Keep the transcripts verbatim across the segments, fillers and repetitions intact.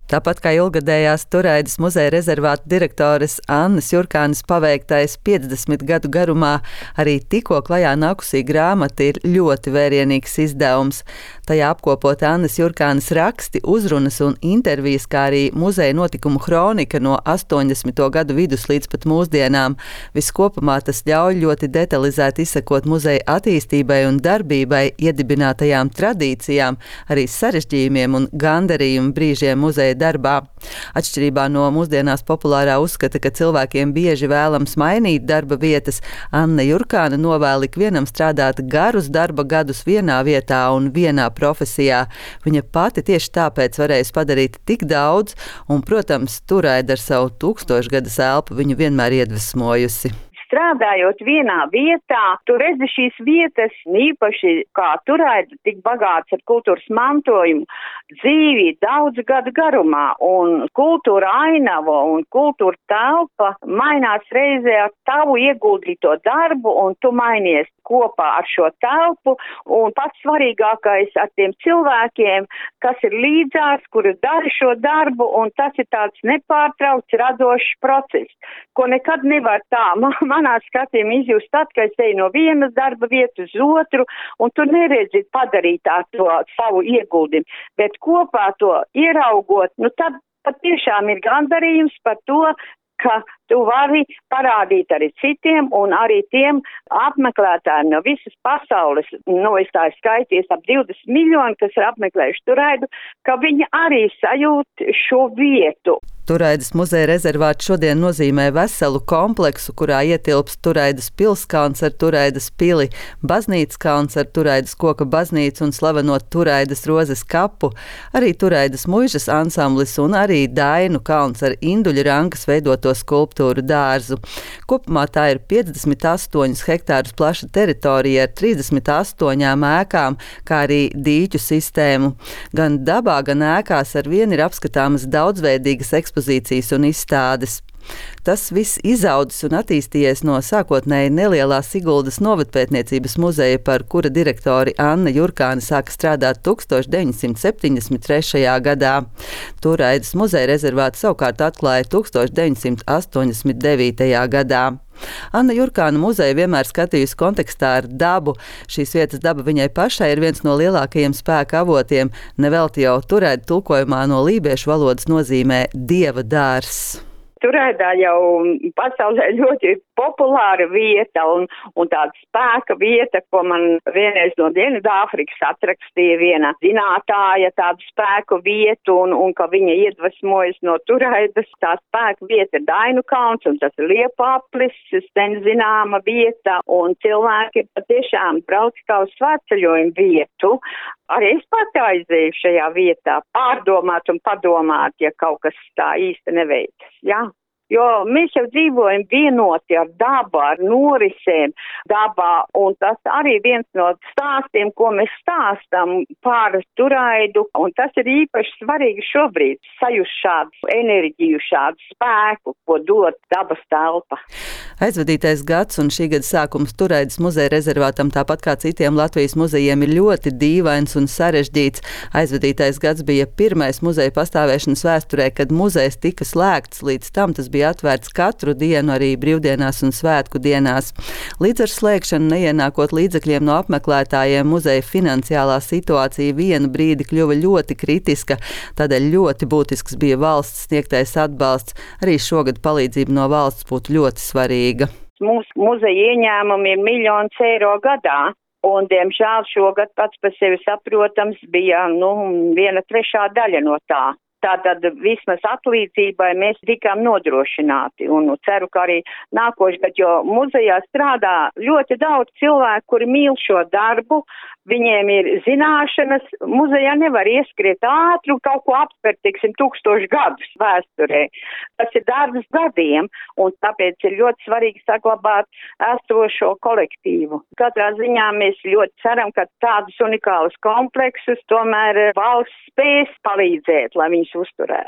Tāpat kā ilgadējās Turaidas muzeja rezervāta direktores Annas Jurkānes paveiktais piecdesmit gadu garumā, arī tikko klajā nākusī grāmata ir ļoti vērienīgs izdevums. Tajā apkopot Annas Jurkānes raksti, uzrunas un intervijas, kā arī muzeja notikumu hronika no astoņdesmito gadu vidus līdz pat mūsdienām. Viskopumā tas ļauj ļoti detalizēti izsekot muzeja attīstībai un darbībai, iedibinātajām tradīcijām, arī sarežģījumiem un gandarījumu brīžiem muzeja darbā. Atšķirībā no mūsdienās populārā uzskata, ka cilvēkiem bieži vēlams mainīt darba vietas, Anna Jurkāne novēl ikvienam strādāt garus darba gadus vienā vietā un vienā profesijā. Viņa pati tieši tāpēc varējusi padarīt tik daudz, un, protams, Turaida ar savu tūkstošgadas elpu viņu vienmēr iedvesmojusi. Strādājot vienā vietā, tu redzi šīs vietas, īpaši kā Turaida, tik bagāts ar kultūras mantojumu, dzīvi daudz gadu garumā, un kultūra ainava un kultūra telpa mainās reizē ar tavu ieguldīto darbu, un tu mainies kopā ar šo telpu, un pats svarīgākais ar tiem cilvēkiem, kas ir līdzās, kuri dara šo darbu, un tas ir tāds nepārtraukts radošs process, ko nekad nevar tā manā skatījumā izjust tad, kad es eju no vienas darba vietas uz otru, un tu neredzi padarīt ar to savu ieguldījumu, bet kopā to ieraugot, nu tad patiešām ir gandarījums par to, ka tu vari parādīt arī citiem un arī tiem apmeklētājiem no visas pasaules, nu es tā skaities ap divdesmit miljoni, kas ir apmeklējuši Turaidu, ka viņi arī sajūt šo vietu. Turaidas muzeja rezervāts šodien nozīmē veselu kompleksu, kurā ietilpst Turaidas pilskalns ar Turaidas pili, baznīcas kalns ar Turaidas koka baznīcu un slaveno Turaidas rozes kapu, arī Turaidas muižas ansamblis un arī Dainu kalns ar Induļa rankas veidoto skulptūru dārzu. Kopumā tā ir piecdesmit astoņus hektārus plaša teritorija ar trīsdesmit astoņām ēkām, kā arī dīķu sistēmu. Gan dabā, gan ēkās ar vienu ir apskatāmas daudzveidīgas ekspozīcijas ekspozīcijas un izstādes. Tas viss izaudzis un attīstījies no sākotnēji nelielā Siguldas novatpētniecības muzeja, par kura direktori Anna Jurkāne sāka strādāt tūkstoš deviņsimt septiņdesmit trešajā gadā. Turaidas muzeja rezervātu savukārt atklāja tūkstoš deviņsimt astoņdesmit devītajā gadā. Anna Jurkāne muzeja vienmēr skatījusi kontekstā ar dabu. Šīs vietas daba viņai pašai ir viens no lielākajiem spēka avotiem. Nevelti jau Turaida tulkojumā no lībiešu valodas nozīmē dieva dārzs. Turaidā jau pasaulē ļoti populāra vieta un, un tāda spēka vieta, ko man vienreiz no Dienvidāfrikas atrakstīja viena zinātāja tādu spēku vietu un, un ka viņa iedvesmojas no Turaidas. Tā spēka vieta ir Dainu kalns un tas ir Liepaplis, sen zināma vieta un cilvēki patiešām brauc kā uz svētceļojumu vietu. Arī es pati aizēju šajā vietā pārdomāt un padomāt, ja kaut kas tā īsti neveicas, jā. Jo mēs jau dzīvojam vienoti ar dabu, ar norisēm dabā, un tas arī viens no stāstiem, ko mēs stāstam par Turaidu, un tas ir īpaši svarīgi šobrīd, sajust šādu enerģiju, šādu spēku, ko dod dabas telpa. Aizvadītais gads un šī gada sākums Turaidas muzeja rezervātam, tāpat kā citiem Latvijas muzejiem, ir ļoti dīvains un sarežģīts. Aizvadītais gads bija pirmais muzeja pastāvēšanas vēsturē, kad muzejs tika slēgts, līdz tam tas bija atvērts katru dienu, arī brīvdienās un svētku dienās. Līdz ar slēgšanu neienākot līdzekļiem no apmeklētājiem, muzeja finansiālā situācija vienu brīdi kļuva ļoti kritiska, tādēļ ļoti būtisks bija valsts sniegtais atbalsts. Arī šogad palīdzība no valsts būtu ļoti svarīga. Mūsu muzeja ieņēmumi ir miljons eiro gadā. Un, diemžēl, šogad pats par sevi saprotams bija, nu, viena trešā daļa no tā. Tātad vismaz atlīdzībai mēs tikām nodrošināti un ceru, ka arī nākošais gads, jo muzejā strādā ļoti daudz cilvēku, kuri mīl šo darbu, viņiem ir zināšanas, muzejā nevar ieskriet ātri un kaut ko apspērt, teiksim, tūkstošu gadus vēsturē. Tas ir darbs gadiem, un tāpēc ir ļoti svarīgi saglabāt esošo kolektīvu. Katrā ziņā mēs ļoti ceram, ka tādus unikālus kompleksus tomēr valsts spēs palīdzēt, lai viņus uzturētu.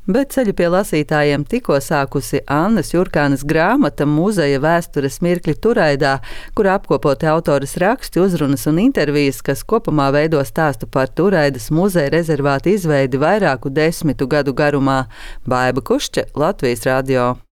Bet ceļu pie lasītājiem tikko sākusi Annas Jurkānas grāmata Muzeja vēstures mirkļi Turaidā, kur apkopoti autoras raksti, uzrunas un intervijas, kas kopumā veido stāstu par Turaidas muzeja rezervāta izveidi vairāku desmitu gadu garumā. Baiba Kušķe, Latvijas radio.